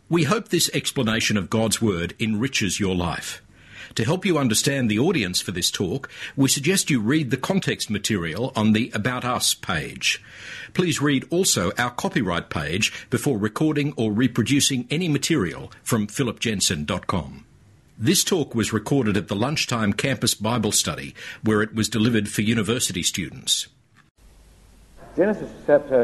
We hope this explanation of God's Word enriches your life. To help you understand the audience for this talk, we suggest you read the context material on the About Us page. Please read also our copyright page before recording or reproducing any material from philipjensen.com. This talk was recorded at the Lunchtime Campus Bible Study, where it was delivered for university students. Genesis chapter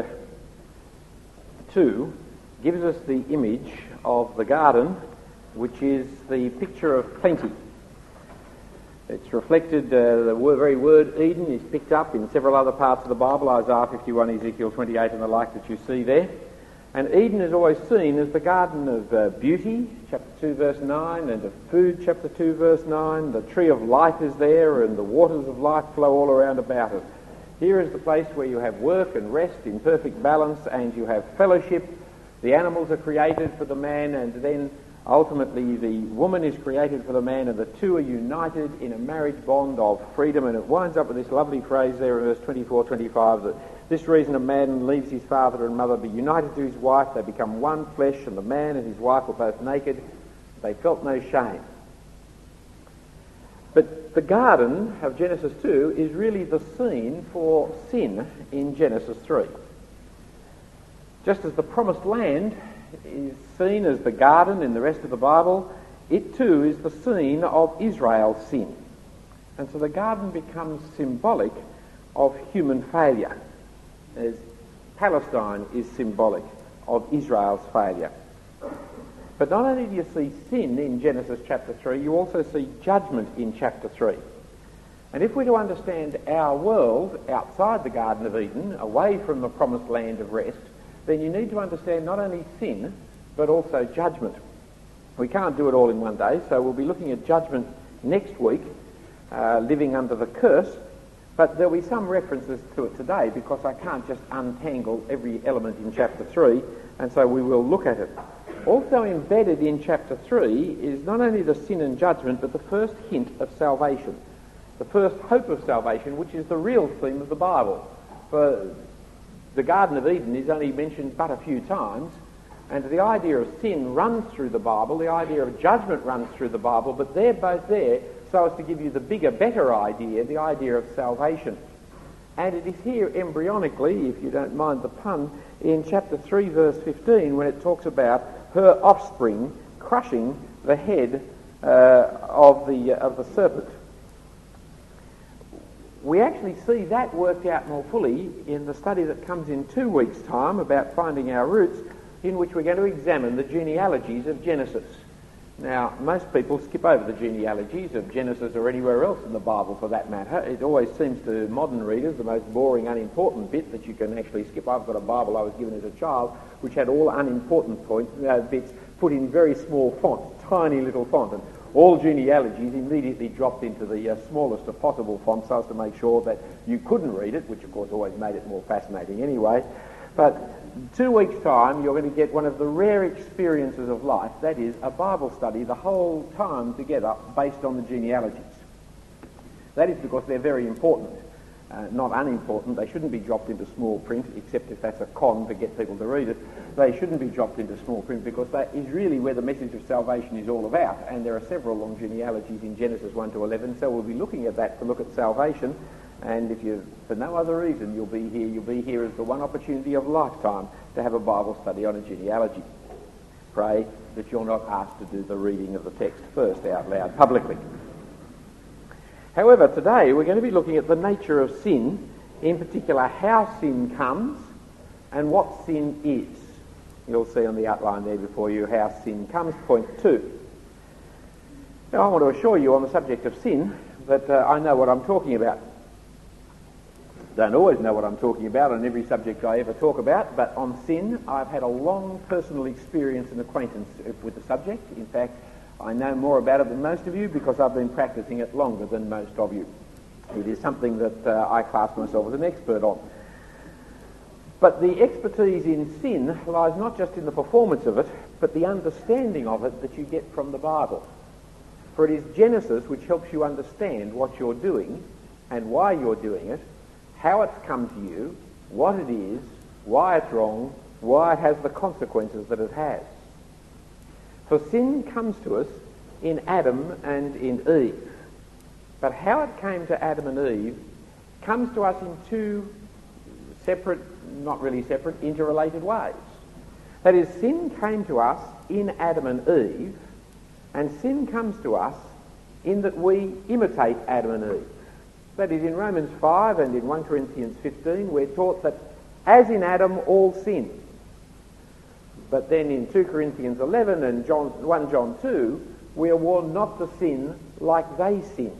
2 gives us the image of the garden, which is the picture of plenty. It's reflected, the very word Eden is picked up in several other parts of the Bible, Isaiah 51, Ezekiel 28 and the like that you see there. And Eden is always seen as the garden of beauty, chapter 2 verse 9, and of food, chapter 2 verse 9. The tree of life is there and the waters of life flow all around about it. Here is the place where you have work and rest in perfect balance, and you have fellowship. The animals are created for the man, and then ultimately the woman is created for the man, and the two are united in a marriage bond of freedom. And it winds up with this lovely phrase there in verse 24-25, that this reason a man leaves his father and mother, be united to his wife, they become one flesh, and the man and his wife were both naked. They felt no shame. But the garden of Genesis 2 is really the scene for sin in Genesis 3. Just as the promised land is seen as the garden in the rest of the Bible, it too is the scene of Israel's sin. And so the garden becomes symbolic of human failure, as Palestine is symbolic of Israel's failure. But not only do you see sin in Genesis chapter 3, you also see judgment in chapter 3. And if we're to understand our world outside the Garden of Eden, away from the promised land of rest, then you need to understand not only sin, but also judgment. We can't do it all in one day, so we'll be looking at judgment next week, living under the curse, but there'll be some references to it today because I can't just untangle every element in chapter 3, and so we will look at it. Also embedded in chapter 3 is not only the sin and judgment, but the first hint of salvation, the first hope of salvation, which is the real theme of the Bible. For the Garden of Eden is only mentioned but a few times, and the idea of sin runs through the Bible, the idea of judgment runs through the Bible, but they're both there so as to give you the bigger, better idea, the idea of salvation. And it is here embryonically, if you don't mind the pun, in chapter 3 verse 15, when it talks about her offspring crushing the head of the serpent. We actually see that worked out more fully in the study that comes in 2 weeks' time about finding our roots, in which we're going to examine the genealogies of Genesis. Now, most people skip over the genealogies of Genesis or anywhere else in the Bible for that matter. It always seems to modern readers the most boring, unimportant bit that you can actually skip. I've got a Bible I was given as a child which had all unimportant bits put in very small font, tiny little font, and all genealogies immediately dropped into the smallest of possible fonts so as to make sure that you couldn't read it, which of course always made it more fascinating anyway. But 2 weeks' time, you're going to get one of the rare experiences of life, that is, a Bible study the whole time together based on the genealogies. That is because they're very important, not unimportant. They shouldn't be dropped into small print, except if that's a con to get people to read it. They shouldn't be dropped into small print because that is really where the message of salvation is all about, and there are several long genealogies in Genesis 1 to 11, so we'll be looking at that to look at salvation. And if you, for no other reason, you'll be here as the one opportunity of a lifetime to have a Bible study on a genealogy. Pray that you're not asked to do the reading of the text first out loud publicly. However, today we're going to be looking at the nature of sin, in particular how sin comes and what sin is. You'll see on the outline there before you how sin comes, point 2. Now I want to assure you on the subject of sin that I know what I'm talking about. Don't always know what I'm talking about on every subject I ever talk about, but on sin I've had a long personal experience and acquaintance with the subject. In fact, I know more about it than most of you because I've been practicing it longer than most of you. It is something that I class myself as an expert on. But the expertise in sin lies not just in the performance of it, but the understanding of it that you get from the Bible. For it is Genesis which helps you understand what you're doing and why you're doing it, how it's come to you, what it is, why it's wrong, why it has the consequences that it has. For sin comes to us in Adam and in Eve. But how it came to Adam and Eve comes to us in two separate, not really separate, interrelated ways. That is, sin came to us in Adam and Eve, and sin comes to us in that we imitate Adam and Eve. That is, in Romans 5 and in 1 Corinthians 15, we're taught that as in Adam all sin. But then in 2 Corinthians 11 and 1 John 2, we are warned not to sin like they sinned.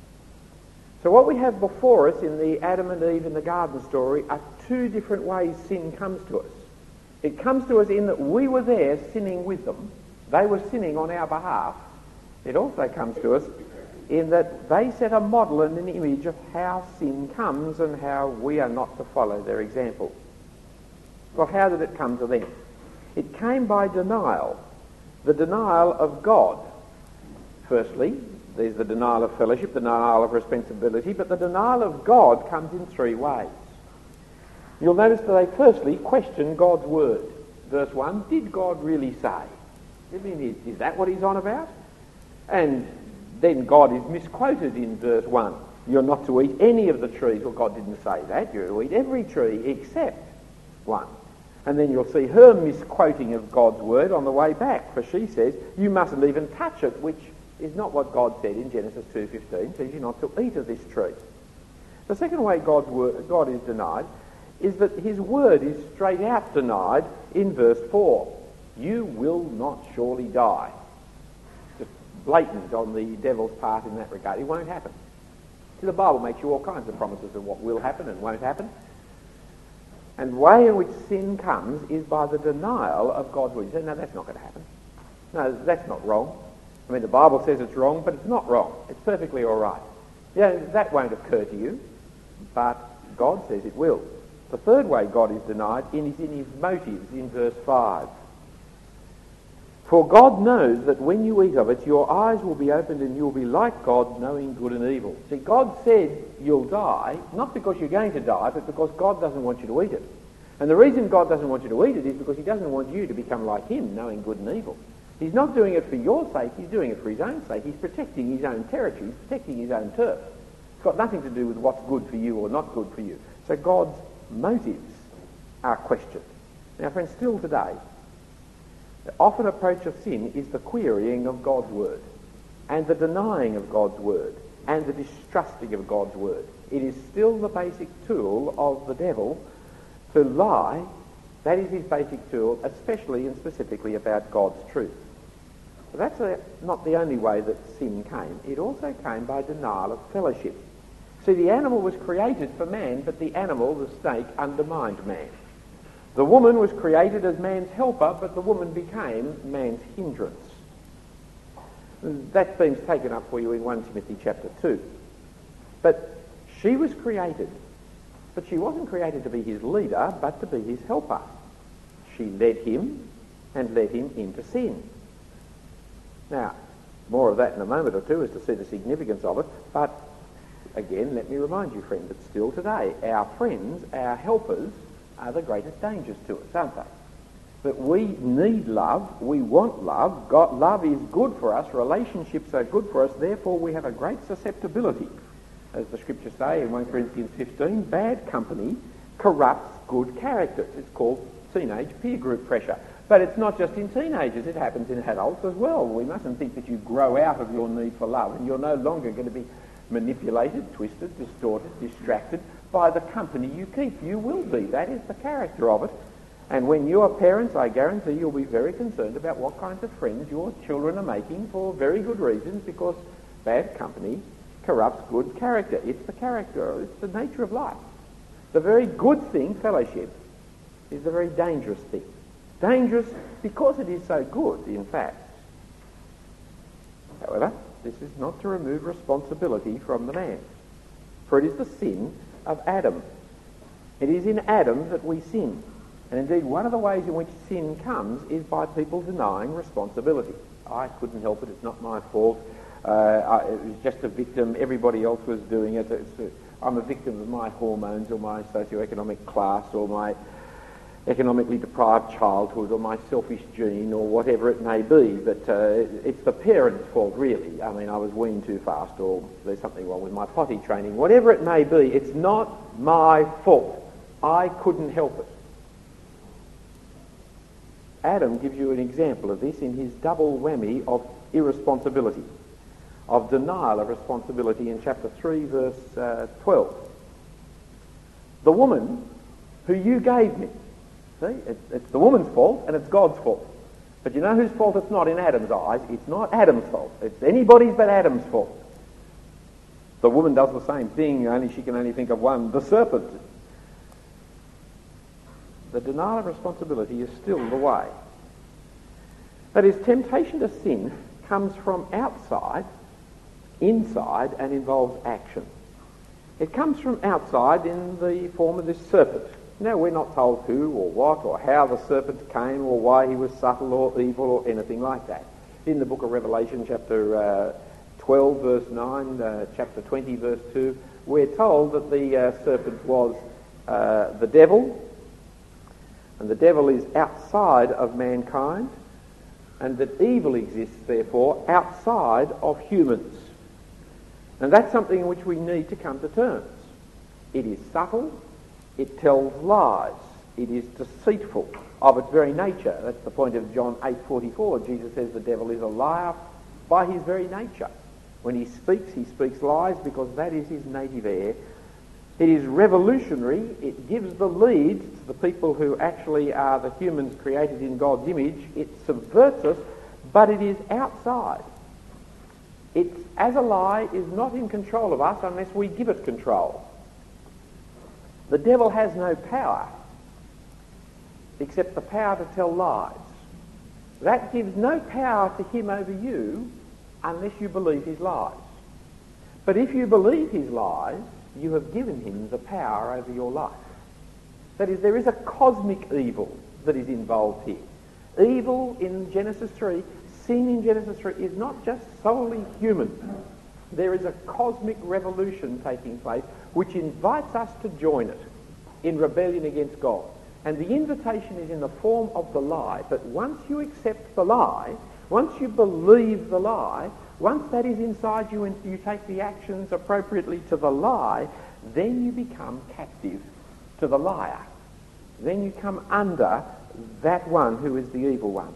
So what we have before us in the Adam and Eve in the garden story are two different ways sin comes to us. It comes to us in that we were there sinning with them. They were sinning on our behalf. It also comes to us in that they set a model and an image of how sin comes and how we are not to follow their example. Well, how did it come to them? It came by denial. The denial of God. Firstly, there's the denial of fellowship, the denial of responsibility, but the denial of God comes in three ways. You'll notice that they firstly question God's word. Verse 1, did God really say? I mean, is that what he's on about? And then God is misquoted in verse 1. You're not to eat any of the trees. Well, God didn't say that. You're to eat every tree except one. And then you'll see her misquoting of God's word on the way back, for she says, you mustn't even touch it, which is not what God said in Genesis 2:15, says you're not to eat of this tree. The second way God is denied is that his word is straight out denied in verse 4. You will not surely die. Just blatant on the devil's part in that regard. It won't happen. See, the Bible makes you all kinds of promises of what will happen and won't happen. And the way in which sin comes is by the denial of God's word. You say, no, that's not going to happen. No, that's not wrong. I mean, the Bible says it's wrong, but it's not wrong. It's perfectly all right. Yeah, that won't occur to you, but God says it will. The third way God is denied is in his motives in verse 5. For God knows that when you eat of it, your eyes will be opened and you'll be like God, knowing good and evil. See, God said you'll die, not because you're going to die, but because God doesn't want you to eat it. And the reason God doesn't want you to eat it is because he doesn't want you to become like him, knowing good and evil. He's not doing it for your sake, he's doing it for his own sake. He's protecting his own territory, he's protecting his own turf. It's got nothing to do with what's good for you or not good for you. So God's motives are questioned. Now, friends, still today, the often approach of sin is the querying of God's word and the denying of God's word and the distrusting of God's word. It is still the basic tool of the devil to lie. That is his basic tool, especially and specifically about God's truth. But that's not the only way that sin came. It also came by denial of fellowship. See, the animal was created for man, but the animal, the snake, undermined man. The woman was created as man's helper, but the woman became man's hindrance. That theme's taken up for you in 1 Timothy chapter 2. But she was created, but she wasn't created to be his leader, but to be his helper. She led him and led him into sin. Now, more of that in a moment or two as to see the significance of it, but again, let me remind you, friend, that still today, our friends, our helpers, are the greatest dangers to us, aren't they? That we need love, we want love, love is good for us, relationships are good for us, therefore we have a great susceptibility. As the scriptures say in 1 Corinthians 15, bad company corrupts good character. It's called teenage peer group pressure. But it's not just in teenagers, it happens in adults as well. We mustn't think that you grow out of your need for love and you're no longer going to be manipulated, twisted, distorted, distracted by the company you keep. You will be. That is the character of it. And when you are parents, I guarantee you'll be very concerned about what kinds of friends your children are making for very good reasons, because bad company corrupts good character. It's the character, it's the nature of life. The very good thing, fellowship, is the very dangerous thing. Dangerous because it is so good, in fact. However, this is not to remove responsibility from the man, for it is the sin of Adam. It is in Adam that we sin. And indeed, one of the ways in which sin comes is by people denying responsibility. I couldn't help it, it's not my fault. It was just a victim, everybody else was doing it. I'm a victim of my hormones or my socioeconomic class or my economically deprived childhood or my selfish gene or whatever it may be, but it's the parent's fault really. I mean, I was weaned too fast or there's something wrong with my potty training. Whatever it may be, it's not my fault. I couldn't help it. Adam gives you an example of this in his double whammy of irresponsibility, of denial of responsibility in chapter 3, verse 12. The woman who you gave me. See, it's the woman's fault and it's God's fault. But you know whose fault it's not in Adam's eyes? It's not Adam's fault. It's anybody's but Adam's fault. The woman does the same thing, only she can only think of one, the serpent. The denial of responsibility is still the way. That is, temptation to sin comes from outside, inside, and involves action. It comes from outside in the form of this serpent. Now, we're not told who or what or how the serpent came or why he was subtle or evil or anything like that. In the book of Revelation, chapter 12, verse 9, chapter 20, verse 2, we're told that the serpent was the devil, and the devil is outside of mankind, and that evil exists, therefore, outside of humans. And that's something in which we need to come to terms. It is subtle. It tells lies. It is deceitful of its very nature. That's the point of John 8:44. Jesus says the devil is a liar by his very nature. When he speaks lies because that is his native air. It is revolutionary. It gives the lead to the people who actually are the humans created in God's image. It subverts us, but it is outside. It, as a lie, is not in control of us unless we give it control. The devil has no power except the power to tell lies. That gives no power to him over you unless you believe his lies. But if you believe his lies, you have given him the power over your life. That is, there is a cosmic evil that is involved here. Evil in Genesis 3, sin in Genesis 3 is not just solely human. There is a cosmic revolution taking place which invites us to join it in rebellion against God. And the invitation is in the form of the lie. But once you accept the lie, once you believe the lie, once that is inside you and you take the actions appropriately to the lie, then you become captive to the liar. Then you come under that one who is the evil one.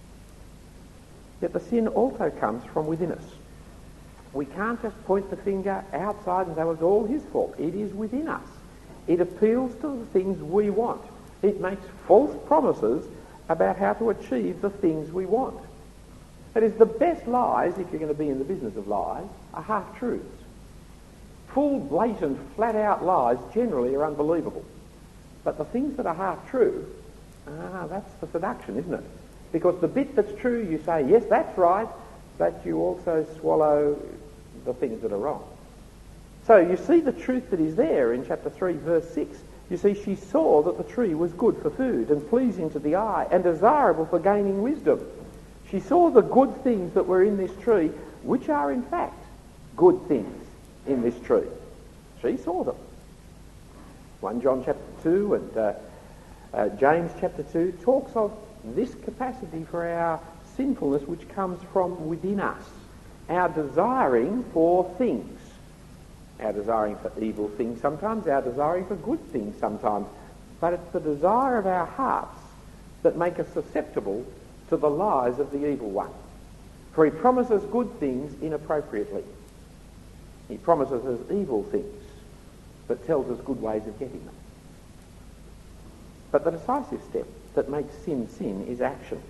Yet the sin also comes from within us. We can't just point the finger outside and say, well, it's all his fault. It is within us. It appeals to the things we want. It makes false promises about how to achieve the things we want. That is, the best lies, if you're going to be in the business of lies, are half-truths. Full, blatant, flat-out lies generally are unbelievable. But the things that are half-true, that's the seduction, isn't it? Because the bit that's true, you say, yes, that's right, but you also swallow the things that are wrong. So you see the truth that is there in chapter 3, verse 6. You see, she saw that the tree was good for food and pleasing to the eye and desirable for gaining wisdom. She saw the good things that were in this tree, which are in fact good things in this tree. She saw them. 1 John chapter 2 and James chapter 2 talks of this capacity for our sinfulness which comes from within us. Our desiring for things. Our desiring for evil things sometimes, our desiring for good things sometimes. But it's the desire of our hearts that make us susceptible to the lies of the evil one. For he promises good things inappropriately. He promises us evil things, but tells us good ways of getting them. But the decisive step that makes sin sin is action.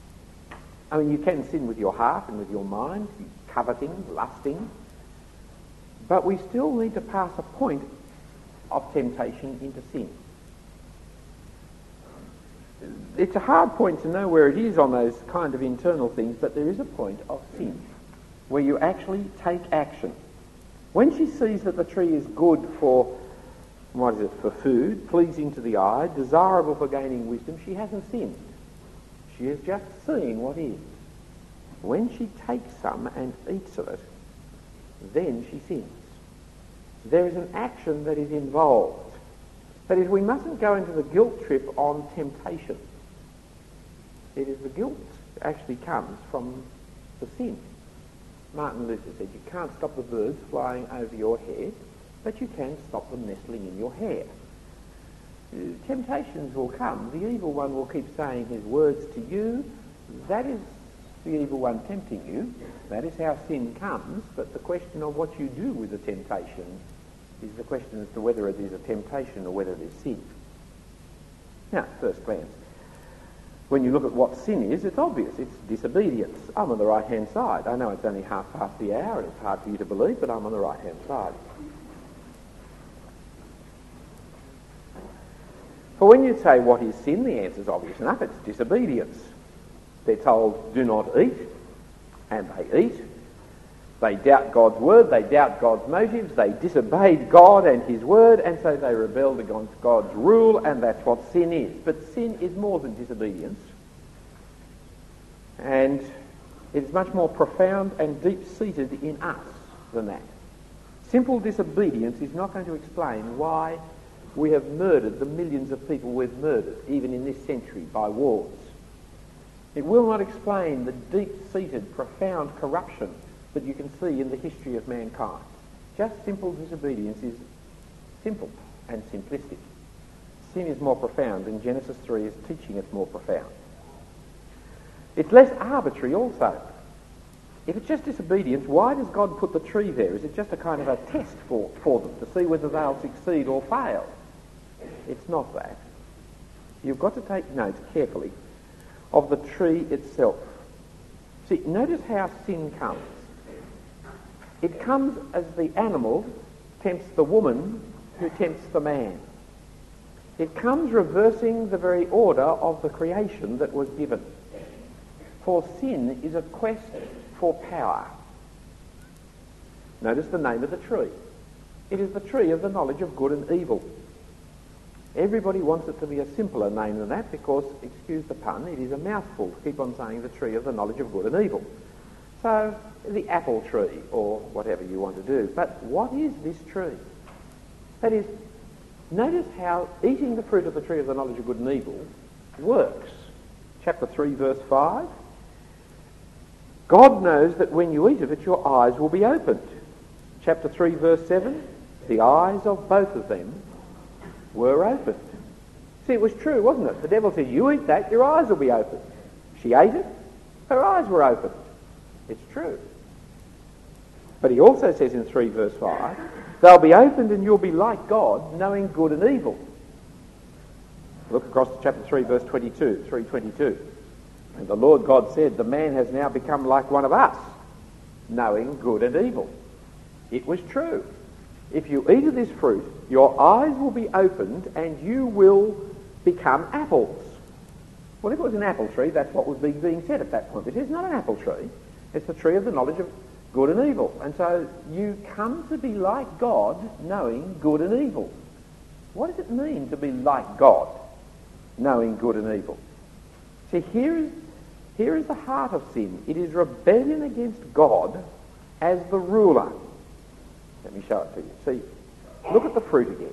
I mean, you can sin with your heart and with your mind, coveting, lusting, but we still need to pass a point of temptation into sin. It's a hard point to know where it is on those kind of internal things, but there is a point of sin where you actually take action. When she sees that the tree is good for, for food, pleasing to the eye, desirable for gaining wisdom, she hasn't sinned. She has just seen what is. When she takes some and eats of it, then she sins. There is an action that is involved. That is, we mustn't go into the guilt trip on temptation. It is the guilt that actually comes from the sin. Martin Luther said, you can't stop the birds flying over your head, but you can stop them nestling in your hair. Temptations will come. The evil one will keep saying his words to you. That is the evil one tempting you. That is how sin comes. But the question of what you do with the temptation is the question as to whether it is a temptation or whether it is sin. Now, at first glance, when you look at what sin is, it's obvious. It's disobedience. I'm on the right-hand side. I know it's only half past the hour and it's hard for you to believe, but I'm on the right-hand side. For when you say what is sin, the answer is obvious enough. It's disobedience. They're told, do not eat, and they eat. They doubt God's word, they doubt God's motives, they disobeyed God and his word, and so they rebelled against God's rule, and that's what sin is. But sin is more than disobedience, and it is much more profound and deep-seated in us than that. Simple disobedience is not going to explain why we have murdered the millions of people we've murdered, even in this century, by wars. It will not explain the deep-seated, profound corruption that you can see in the history of mankind. Just simple disobedience is simple and simplistic. Sin is more profound, and Genesis 3 is teaching it's more profound. It's less arbitrary also. If it's just disobedience, why does God put the tree there? Is it just a kind of a test for them to see whether they'll succeed or fail? It's not that. You've got to take note carefully of the tree itself. See, notice how sin comes. It comes as the animal tempts the woman who tempts the man. It comes reversing the very order of the creation that was given. For sin is a quest for power. Notice the name of the tree. It is the tree of the knowledge of good and evil. Everybody wants it to be a simpler name than that because, excuse the pun, it is a mouthful to keep on saying the tree of the knowledge of good and evil. So, the apple tree, or whatever you want to do. But what is this tree? That is, notice how eating the fruit of the tree of the knowledge of good and evil works. Chapter 3, verse 5. God knows that when you eat of it, your eyes will be opened. Chapter 3, verse 7. The eyes of both of them were opened. See, it was true, wasn't it? The devil said, you eat that, your eyes will be opened. She ate it, her eyes were opened. It's true. But he also says in 3 verse 5, they'll be opened and you'll be like God, knowing good and evil. Look across to chapter 3 verse 22, 3:22. And the Lord God said, the man has now become like one of us, knowing good and evil. It was true. If you eat of this fruit, your eyes will be opened and you will become apples. Well, if it was an apple tree, that's what was being said at that point. It is not an apple tree. It's the tree of the knowledge of good and evil. And so you come to be like God, knowing good and evil. What does it mean to be like God, knowing good and evil? See, here is the heart of sin. It is rebellion against God as the ruler. Let me show it to you. See, look at the fruit again.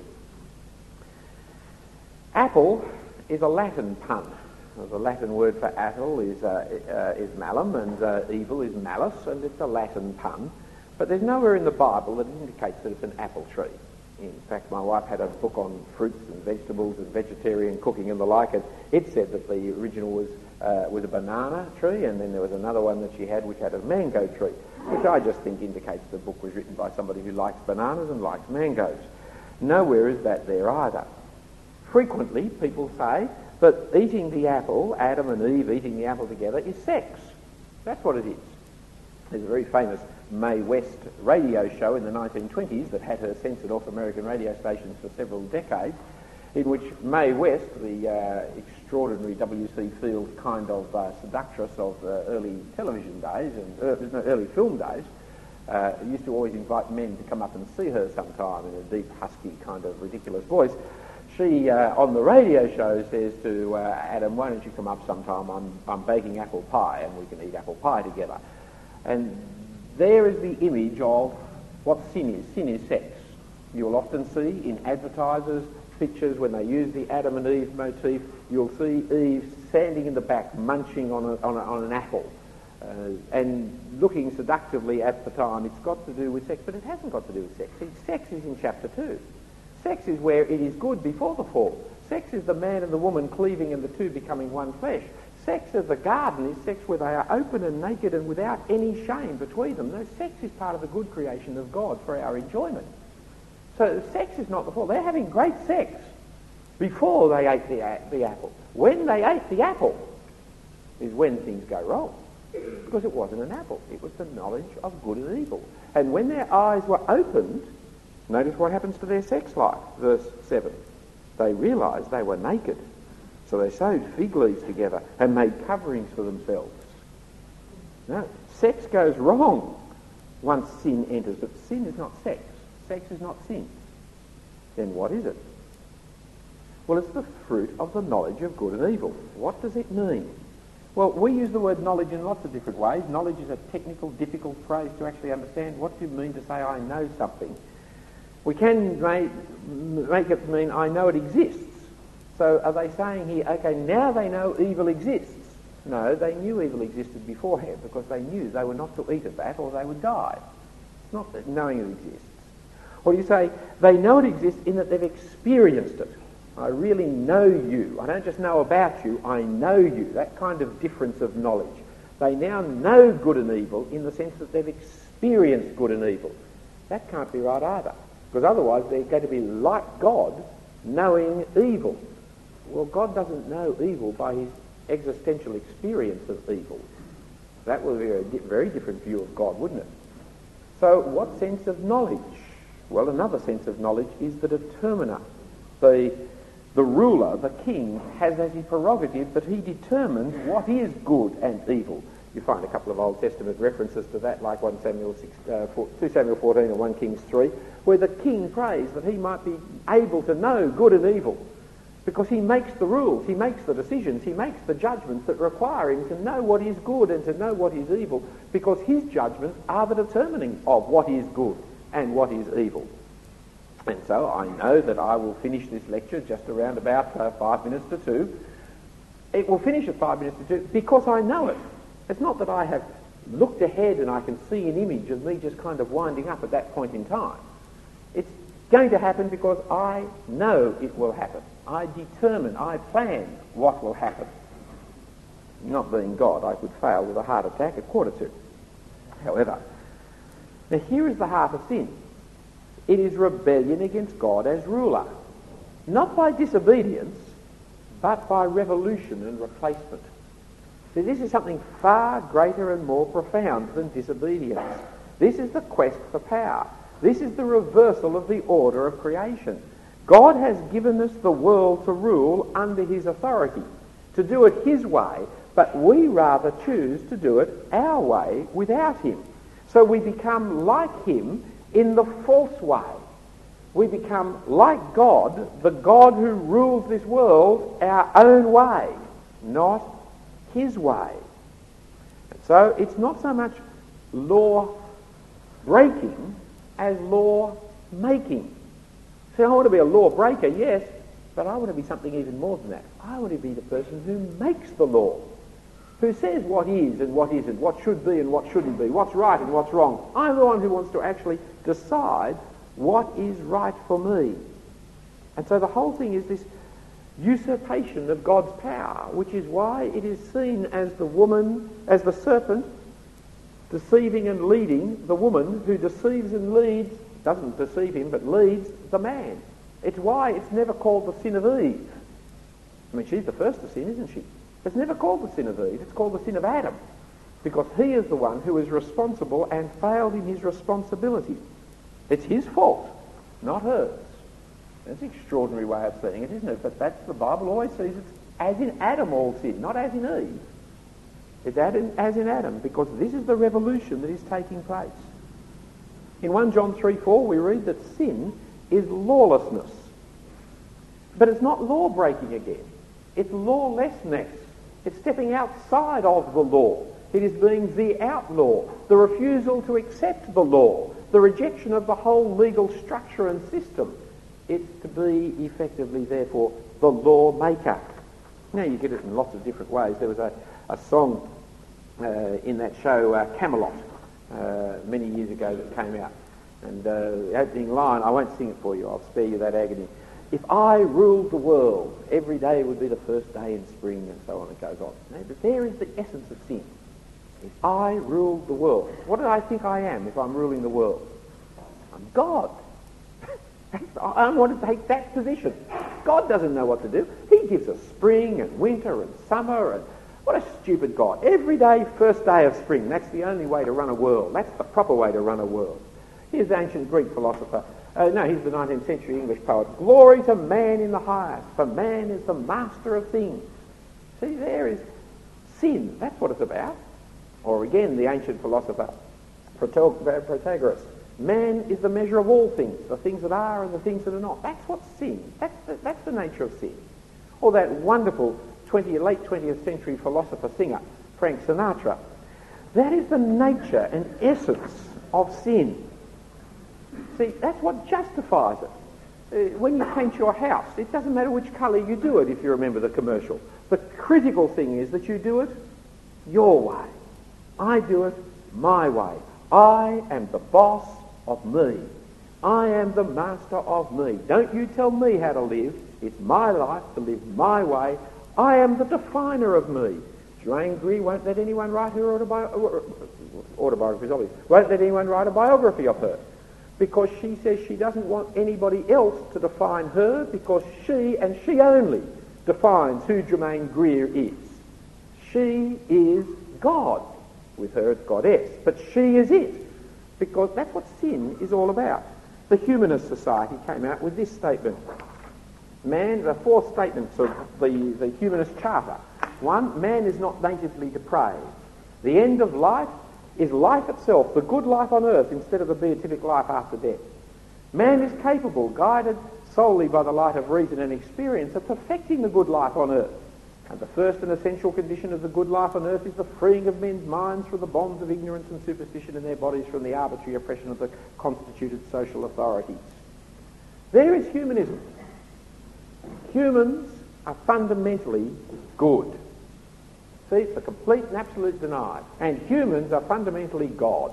Apple is a Latin pun. The Latin word for apple is malum, and evil is malus, and it's a Latin pun. But there's nowhere in the Bible that indicates that it's an apple tree. In fact, my wife had a book on fruits and vegetables and vegetarian cooking and the like, and it said that the original was a banana tree, and then there was another one that she had which had a mango tree, which I just think indicates the book was written by somebody who likes bananas and likes mangoes. Nowhere is that there either. Frequently, people say that eating the apple, Adam and Eve eating the apple together, is sex. That's what it is. There's a very famous Mae West radio show in the 1920s that had her censored off American radio stations for several decades, in which Mae West, the extraordinary W.C. Fields kind of seductress of early television days and early film days, used to always invite men to come up and see her sometime in a deep, husky, kind of ridiculous voice. She, on the radio show, says to Adam, why don't you come up sometime? I'm baking apple pie and we can eat apple pie together. And there is the image of what sin is. Sin is sex. You'll often see in advertisers pictures, when they use the Adam and Eve motif, you'll see Eve standing in the back munching on an apple and looking seductively at the time. It's got to do with sex, but it hasn't got to do with sex. Sex is in chapter 2. Sex is where it is good before the fall. Sex is the man and the woman cleaving and the two becoming one flesh. Sex of the garden is sex where they are open and naked and without any shame between them. No, sex is part of the good creation of God for our enjoyment. So sex is not the fall. They're having great sex before they ate the apple. When they ate the apple is when things go wrong, because it wasn't an apple. It was the knowledge of good and evil. And when their eyes were opened, notice what happens to their sex life. Verse 7. They realised they were naked. So they sewed fig leaves together and made coverings for themselves. No, sex goes wrong once sin enters. But sin is not sex. Sex is not sin. Then what is it? Well, it's the fruit of the knowledge of good and evil. What does it mean? Well, we use the word knowledge in lots of different ways. Knowledge is a technical, difficult phrase to actually understand. What do you mean to say I know something? We can make it mean I know it exists. So are they saying here, okay, now they know evil exists? No, they knew evil existed beforehand because they knew they were not to eat of that or they would die. It's not that knowing it exists. Or you say, they know it exists in that they've experienced it. I really know you. I don't just know about you, I know you. That kind of difference of knowledge. They now know good and evil in the sense that they've experienced good and evil. That can't be right either, because otherwise they're going to be like God, knowing evil. Well, God doesn't know evil by his existential experience of evil. That would be a very different view of God, wouldn't it? So what sense of knowledge? Well, another sense of knowledge is the determiner. The ruler, the king, has as his prerogative that he determines what is good and evil. You find a couple of Old Testament references to that, like 2 Samuel 14 and 1 Kings 3, where the king prays that he might be able to know good and evil, because he makes the rules, he makes the decisions, he makes the judgments that require him to know what is good and to know what is evil, because his judgments are the determining of what is good and what is evil. And so I know that I will finish this lecture just around about 5 minutes to 2. It will finish at 5 minutes to 2 because I know it. It's not that I have looked ahead and I can see an image of me just kind of winding up at that point in time. It's going to happen because I know it will happen. I determine, I plan what will happen. Not being God, I could fail with a heart attack at 1:45. However, now here is the heart of sin. It is rebellion against God as ruler. Not by disobedience, but by revolution and replacement. See, this is something far greater and more profound than disobedience. This is the quest for power. This is the reversal of the order of creation. God has given us the world to rule under his authority, to do it his way, but we rather choose to do it our way without him. So we become like him in the false way. We become like God, the God who rules this world, our own way, not his way. So it's not so much law breaking as law making. See, I want to be a law breaker, yes, but I want to be something even more than that. I want to be the person who makes the law, who says what is and what isn't, what should be and what shouldn't be, what's right and what's wrong. I'm the one who wants to actually decide what is right for me. And so the whole thing is this usurpation of God's power, which is why it is seen as the serpent deceiving and leading the woman who deceives and leads, doesn't deceive him, but leads the man. It's why it's never called the sin of Eve. I mean, she's the first to sin, isn't she? It's never called the sin of Eve, it's called the sin of Adam, because he is the one who is responsible and failed in his responsibility. It's his fault, not hers. That's an extraordinary way of seeing it, isn't it? But that's the Bible always sees it as in Adam all sin, not as in Eve. It's as in Adam, because this is the revolution that is taking place. In 1 John 3:4 we read that sin is lawlessness. But it's not law breaking again. It's lawlessness. It's stepping outside of the law. It is being the outlaw, the refusal to accept the law, the rejection of the whole legal structure and system. It's to be effectively, therefore, the lawmaker. Now, you get it in lots of different ways. There was a song in that show, Camelot, many years ago that came out. And the opening line, I won't sing it for you, I'll spare you that agony. If I ruled the world, every day would be the first day in spring, and so on, it goes on. Now, but there is the essence of sin. If I ruled the world, what do I think I am if I'm ruling the world? I'm God. I want to take that position. God doesn't know what to do. He gives us spring and winter and summer, and what a stupid God. Every day, first day of spring, that's the only way to run a world. That's the proper way to run a world. Here's the ancient Greek philosopher. He's the 19th century English poet. Glory to man in the highest, for man is the master of things. See, there is sin. That's what it's about. Or again, the ancient philosopher Protagoras. Man is the measure of all things, the things that are and the things that are not. That's what sin. That's the nature of sin. Or that wonderful late 20th century philosopher singer, Frank Sinatra. That is the nature and essence of sin. See, that's what justifies it. When you paint your house, it doesn't matter which colour you do it, if you remember the commercial. The critical thing is that you do it your way. I do it my way. I am the boss of me. I am the master of me. Don't you tell me how to live. It's my life to live my way. I am the definer of me. Joanne Gray won't let anyone write her autobiography, obviously. Won't let anyone write a biography of her, because she says she doesn't want anybody else to define her, because she and she only defines who Germaine Greer is. She is God. With her it's goddess, but she is it, because that's what sin is all about. The Humanist Society came out with this statement. The four statements of the Humanist Charter. One, man is not natively depraved. The end of life is life itself, the good life on earth instead of the beatific life after death. Man is capable, guided solely by the light of reason and experience, of perfecting the good life on earth. And the first and essential condition of the good life on earth is the freeing of men's minds from the bonds of ignorance and superstition, and their bodies from the arbitrary oppression of the constituted social authorities. There is humanism. Humans are fundamentally good. See, it's a complete and absolute denial. And humans are fundamentally God.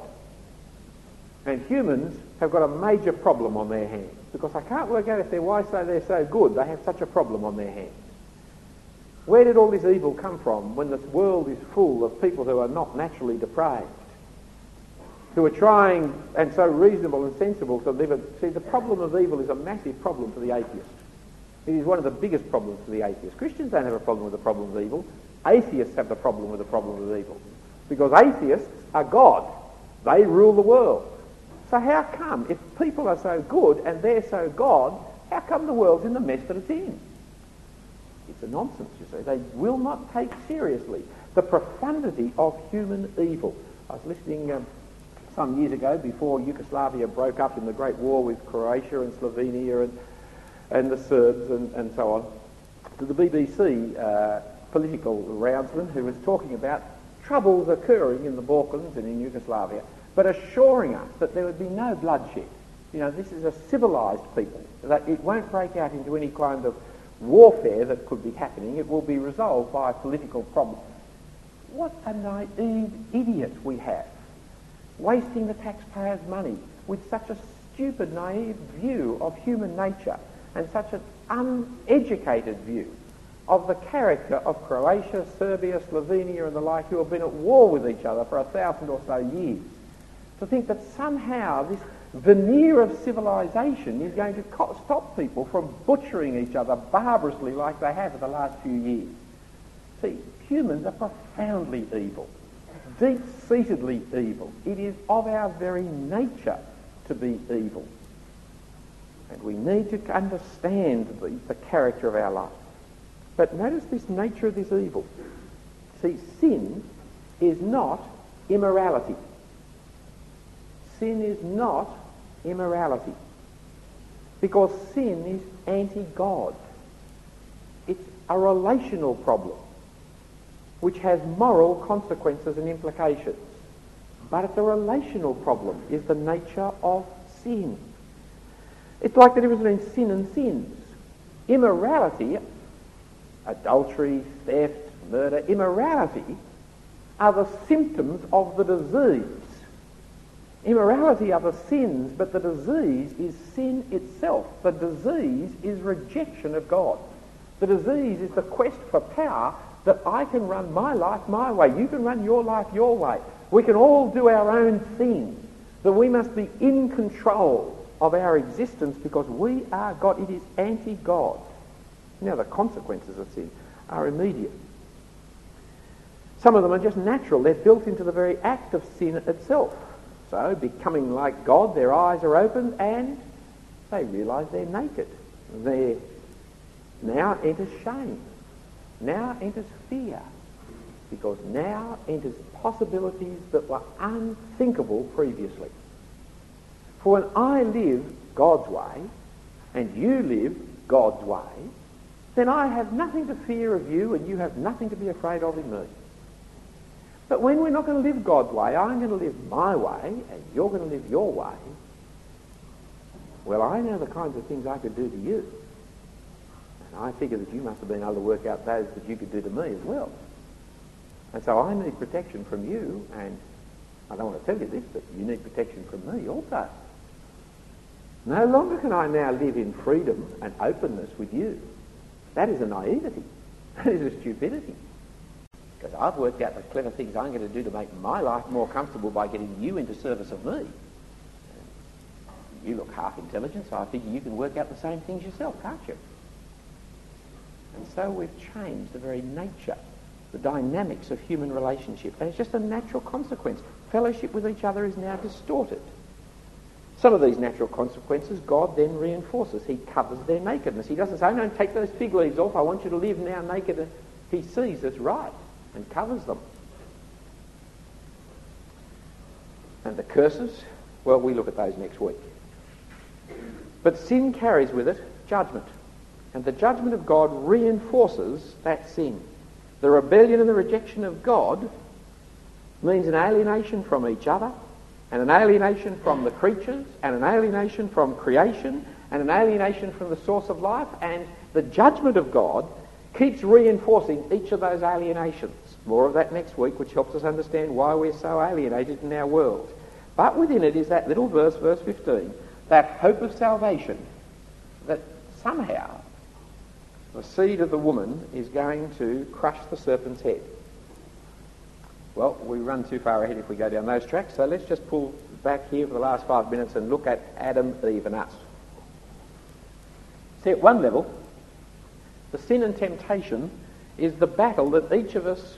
And humans have got a major problem on their hands, because I can't work out why they're so good. They have such a problem on their hands. Where did all this evil come from when this world is full of people who are not naturally depraved, who are trying and so reasonable and sensible to live? See, the problem of evil is a massive problem for the atheist. It is one of the biggest problems for the atheist. Christians don't have a problem with the problem of evil. Atheists have the problem with the problem of evil, because atheists are God. They rule the world. So how come, if people are so good and they're so God, how come the world's in the mess that it's in? It's a nonsense, you see. They will not take seriously the profundity of human evil. I was listening some years ago, before Yugoslavia broke up in the Great War with Croatia and Slovenia and the Serbs and so on, to the BBC political roundsman who was talking about troubles occurring in the Balkans and in Yugoslavia, but assuring us that there would be no bloodshed. You know, this is a civilised people, that it won't break out into any kind of warfare that could be happening. It will be resolved by political problems. What a naive idiot we have, wasting the taxpayers' money with such a stupid, naive view of human nature, and such an uneducated view of the character of Croatia, Serbia, Slovenia and the like, who have been at war with each other for 1,000 or so years. To think that somehow this veneer of civilization is going to stop people from butchering each other barbarously like they have for the last few years. See, humans are profoundly evil, deep-seatedly evil. It is of our very nature to be evil. And we need to understand the character of our life. But notice this nature of this evil. See, sin is not immorality. Sin is not immorality, because sin is anti-God. It's a relational problem which has moral consequences and implications. But the relational problem is the nature of sin. It's like the difference between sin and sins. Immorality, adultery, theft, murder, immorality are the symptoms of the disease. Immorality are the sins, but the disease is sin itself. The disease is rejection of God. The disease is the quest for power, that I can run my life my way, you can run your life your way. We can all do our own thing, that we must be in control of our existence because we are God. It is anti-God. Now, the consequences of sin are immediate. Some of them are just natural. They're built into the very act of sin itself. So, becoming like God, their eyes are opened and they realise they're naked. There now enters shame. Now enters fear. Because now enters possibilities that were unthinkable previously. For when I live God's way and you live God's way, then I have nothing to fear of you and you have nothing to be afraid of in me. But when we're not going to live God's way, I'm going to live my way and you're going to live your way, well, I know the kinds of things I could do to you. And I figure that you must have been able to work out those that you could do to me as well. And so I need protection from you, and I don't want to tell you this, but you need protection from me also. No longer can I now live in freedom and openness with you. That is a naivety. That is a stupidity. Because I've worked out the clever things I'm going to do to make my life more comfortable by getting you into service of me. You look half intelligent, so I figure you can work out the same things yourself, can't you? And so we've changed the very nature, the dynamics of human relationship. And it's just a natural consequence. Fellowship with each other is now distorted. Some of these natural consequences God then reinforces. He covers their nakedness. He doesn't say, no, take those fig leaves off, I want you to live now naked. He sees it's right and covers them. And the curses, well, we look at those next week. But sin carries with it judgment. And the judgment of God reinforces that sin. The rebellion and the rejection of God means an alienation from each other, and an alienation from the creatures, and an alienation from creation, and an alienation from the source of life, and the judgment of God keeps reinforcing each of those alienations. More of that next week, which helps us understand why we're so alienated in our world. But within it is that little verse, verse 15, that hope of salvation, that somehow the seed of the woman is going to crush the serpent's head. Well, we run too far ahead if we go down those tracks, so let's just pull back here for the last 5 minutes and look at Adam, Eve and us. See, at one level, the sin and temptation is the battle that each of us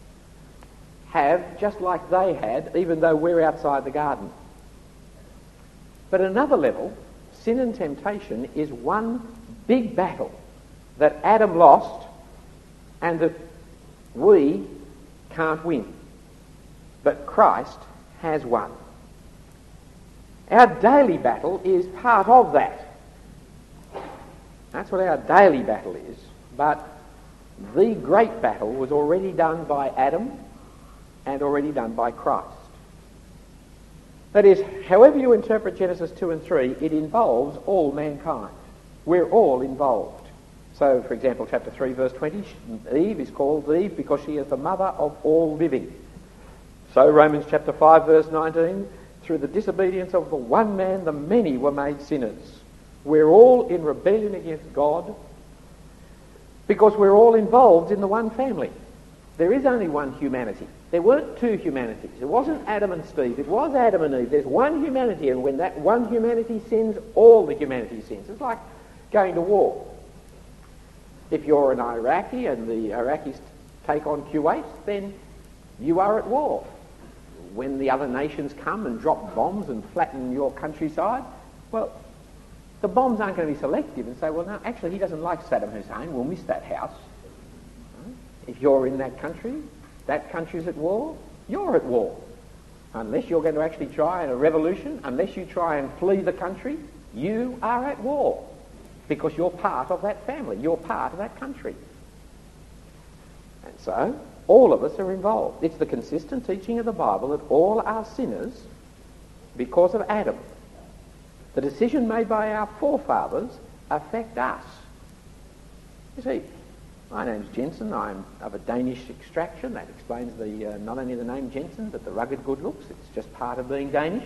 have, just like they had, even though we're outside the garden. But at another level, sin and temptation is one big battle that Adam lost and that we can't win. But Christ has won. Our daily battle is part of that. That's what our daily battle is. But the great battle was already done by Adam and already done by Christ. That is, however you interpret Genesis 2 and 3, it involves all mankind. We're all involved. So, for example, chapter 3, verse 20, Eve is called Eve because she is the mother of all living. So, Romans chapter 5, verse 19, through the disobedience of the one man, the many were made sinners. We're all in rebellion against God because we're all involved in the one family. There is only one humanity. There weren't two humanities. It wasn't Adam and Steve. It was Adam and Eve. There's one humanity, and when that one humanity sins, all the humanity sins. It's like going to war. If you're an Iraqi and the Iraqis take on Kuwait, then you are at war. When the other nations come and drop bombs and flatten your countryside, well, the bombs aren't going to be selective and say, well, no, actually he doesn't like Saddam Hussein, we'll miss that house. If you're in that country's at war, you're at war. Unless you're going to actually try a revolution, unless you try and flee the country, you are at war. Because you're part of that family, you're part of that country. And so, all of us are involved. It's the consistent teaching of the Bible that all are sinners because of Adam. The decision made by our forefathers affect us. You see, my name's Jensen. I'm of a Danish extraction. That explains not only the name Jensen, but the rugged good looks. It's just part of being Danish.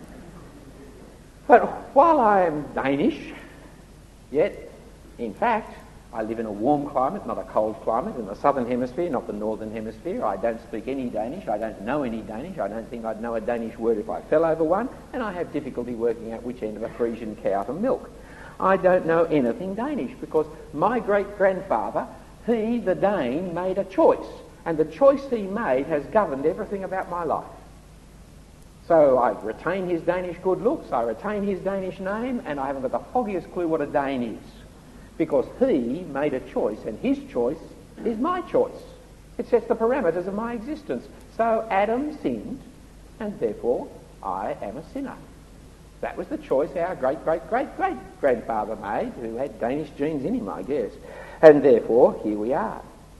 But while I am Danish, yet, in fact, I live in a warm climate, not a cold climate, in the southern hemisphere, not the northern hemisphere. I don't speak any Danish. I don't know any Danish. I don't think I'd know a Danish word if I fell over one. And I have difficulty working out which end of a Frisian cow to milk. I don't know anything Danish because my great-grandfather, he, the Dane, made a choice. And the choice he made has governed everything about my life. So I retain his Danish good looks, I retain his Danish name, and I haven't got the foggiest clue what a Dane is. Because he made a choice, and his choice is my choice. It sets the parameters of my existence. So Adam sinned, and therefore I am a sinner. That was the choice our great-great-great-great-grandfather made, who had Danish genes in him, I guess. And therefore, here we are.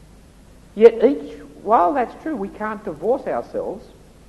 Yet while that's true, we can't divorce ourselves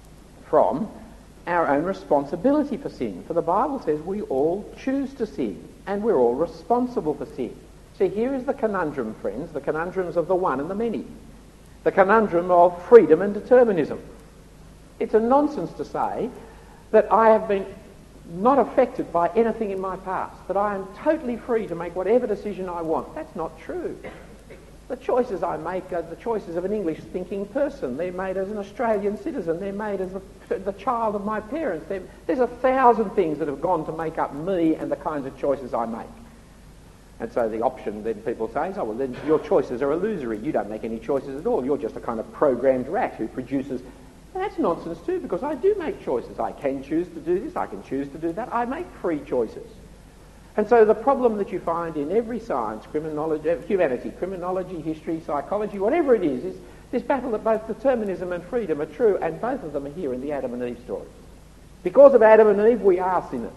from our own responsibility for sin. For the Bible says we all choose to sin, and we're all responsible for sin. See, here is the conundrum, friends, the conundrums of the one and the many. The conundrum of freedom and determinism. It's a nonsense to say that I have been not affected by anything in my past, that I am totally free to make whatever decision I want. That's not true. The choices I make are the choices of an English-thinking person. They're made as an Australian citizen. They're made as the child of my parents. There's 1,000 things that have gone to make up me and the kinds of choices I make. And so the option then people say is, oh, well, then your choices are illusory. You don't make any choices at all. You're just a kind of programmed rat who produces... And that's nonsense too, because I do make choices. I can choose to do this. I can choose to do that. I make free choices. And so the problem that you find in every science, humanity, criminology, history, psychology, whatever it is this battle that both determinism and freedom are true, and both of them are here in the Adam and Eve story. Because of Adam and Eve, we are sinners.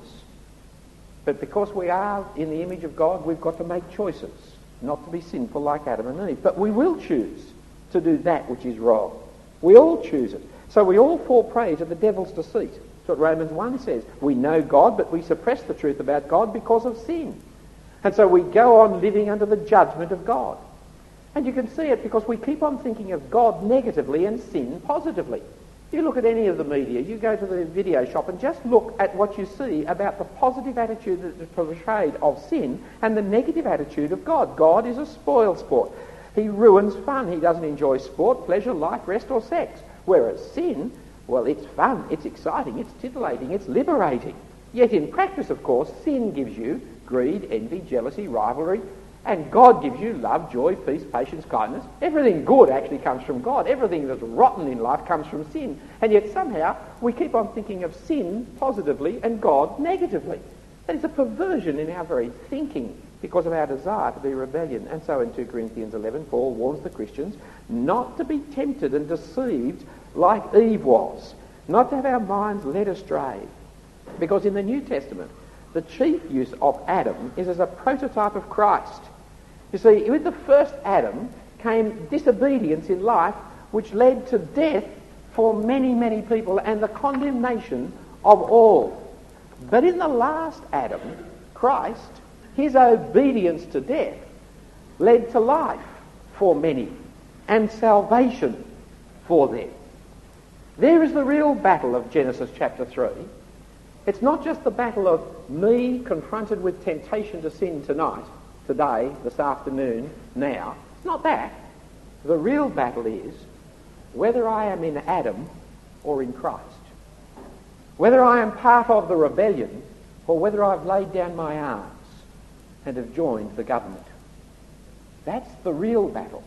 But because we are in the image of God, we've got to make choices, not to be sinful like Adam and Eve. But we will choose to do that which is wrong. We all choose it. So we all fall prey to the devil's deceit. That's what Romans 1 says. We know God, but we suppress the truth about God because of sin. And so we go on living under the judgment of God. And you can see it because we keep on thinking of God negatively and sin positively. You look at any of the media, you go to the video shop and just look at what you see about the positive attitude that is portrayed of sin and the negative attitude of God. God is a spoil sport. He ruins fun. He doesn't enjoy sport, pleasure, life, rest or sex. Whereas sin, well, it's fun, it's exciting, it's titillating, it's liberating. Yet in practice, of course, sin gives you greed, envy, jealousy, rivalry, and God gives you love, joy, peace, patience, kindness. Everything good actually comes from God. Everything that's rotten in life comes from sin. And yet somehow we keep on thinking of sin positively and God negatively. That is a perversion in our very thinking because of our desire to be rebellion. And so in 2 Corinthians 11, Paul warns the Christians not to be tempted and deceived like Eve was, not to have our minds led astray. Because in the New Testament, the chief use of Adam is as a prototype of Christ. You see, with the first Adam came disobedience in life, which led to death for many, many people and the condemnation of all. But in the last Adam, Christ, his obedience to death led to life for many and salvation for them. There is the real battle of Genesis chapter 3. It's not just the battle of me confronted with temptation to sin tonight, today, this afternoon, now. It's not that. The real battle is whether I am in Adam or in Christ. Whether I am part of the rebellion or whether I've laid down my arms and have joined the government. That's the real battle.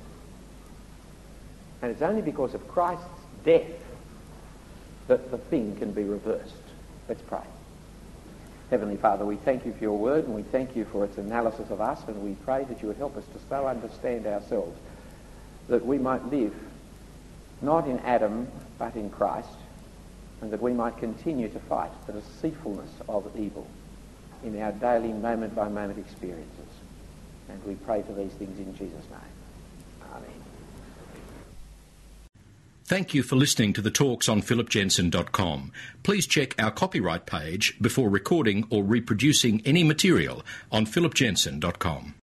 And it's only because of Christ's death that the thing can be reversed. Let's pray. Heavenly Father, we thank you for your word and we thank you for its analysis of us, and we pray that you would help us to so understand ourselves that we might live not in Adam but in Christ, and that we might continue to fight the deceitfulness of evil in our daily moment-by-moment experiences. And we pray for these things in Jesus' name. Amen. Thank you for listening to the talks on philipjensen.com. Please check our copyright page before recording or reproducing any material on philipjensen.com.